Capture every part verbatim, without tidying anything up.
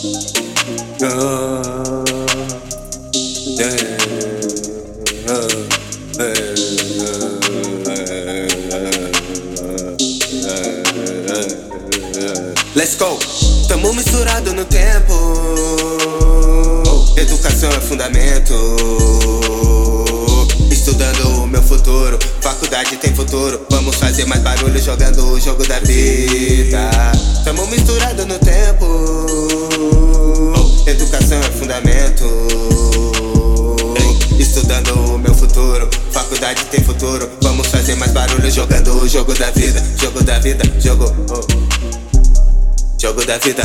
Oh, yeah. Oh, let's go! Tamo misturado no tempo. Educação é fundamento. Estudando o meu futuro. Faculdade tem futuro. Vamos fazer mais barulho jogando o jogo da vida. Tamo misturado no tempo. Educação é fundamento. Estudando o meu futuro. Faculdade tem futuro. Vamos fazer mais barulho jogando o jogo da vida. Jogo da vida, jogo oh. Jogo da vida,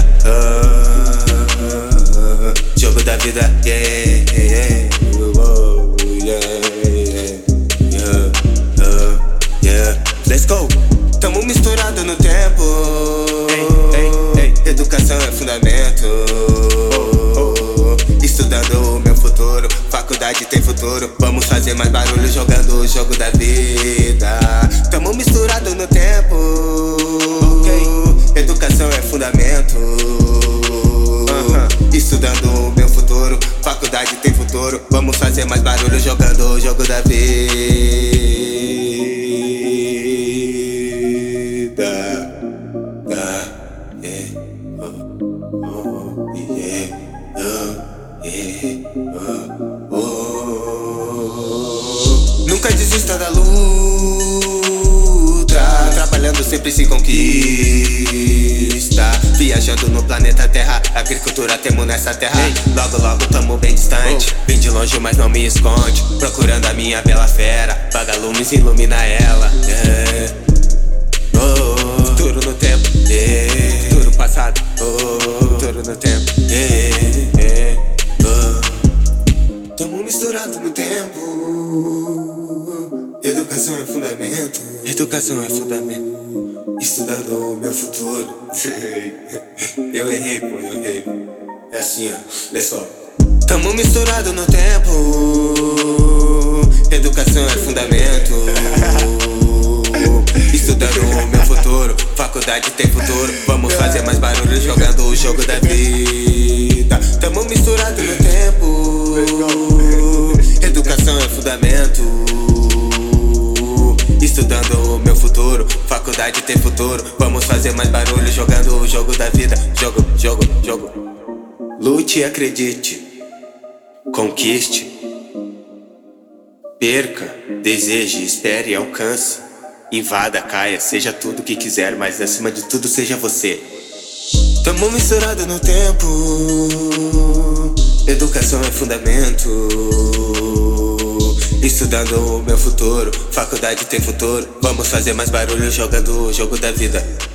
oh. Jogo da vida, yeah, yeah, oh, yeah, yeah, oh, yeah. Let's go! Tamo misturado no tempo. Hey, hey, hey. Educação é fundamento. Oh, oh. Estudando o meu futuro. Faculdade tem futuro. Vamos fazer mais barulho jogando o jogo da vida. Tamo misturado no tempo. Okay. Educação é fundamento. uh-huh. Estudando o meu futuro. Faculdade tem futuro. Vamos fazer mais barulho jogando o jogo da vida. Ah, yeah. Oh, oh, yeah. Oh, yeah. Oh, oh. Nunca desista da luta. Trabalhando sempre se conquista. Viajando no planeta Terra. Agricultura temos nessa terra. Hey. Logo logo tamo bem distante. oh. Vim de longe mas não me esconde. Procurando a minha bela fera. Vagalumes ilumina ela. yeah. oh. Futuro no tempo. yeah. Futuro passado. oh. Futuro no tempo. yeah. yeah. oh. Tamo misturado no tempo. Educação é fundamento. Educação é fundamento. Estudando o meu futuro. Eu errei, pô, eu errei. É assim, ó, let's go. Tamo misturado no tempo. Educação é fundamento. Estudando o meu futuro. Faculdade tem futuro. Vamos fazer mais barulho jogando o jogo da vida. Tamo misturado no tempo. Educação é fundamento. Estudando o meu futuro. Faculdade tem futuro. Vamos fazer mais barulho jogando o jogo da vida. Jogo, jogo, jogo. Lute e acredite. Conquiste. Perca, deseje, espere e alcance. Invada, caia, seja tudo o que quiser, mas acima de tudo seja você. Tamo misturado no tempo. Educação é fundamento. Estudando o meu futuro. Faculdade tem futuro. Vamos fazer mais barulho jogando o jogo da vida.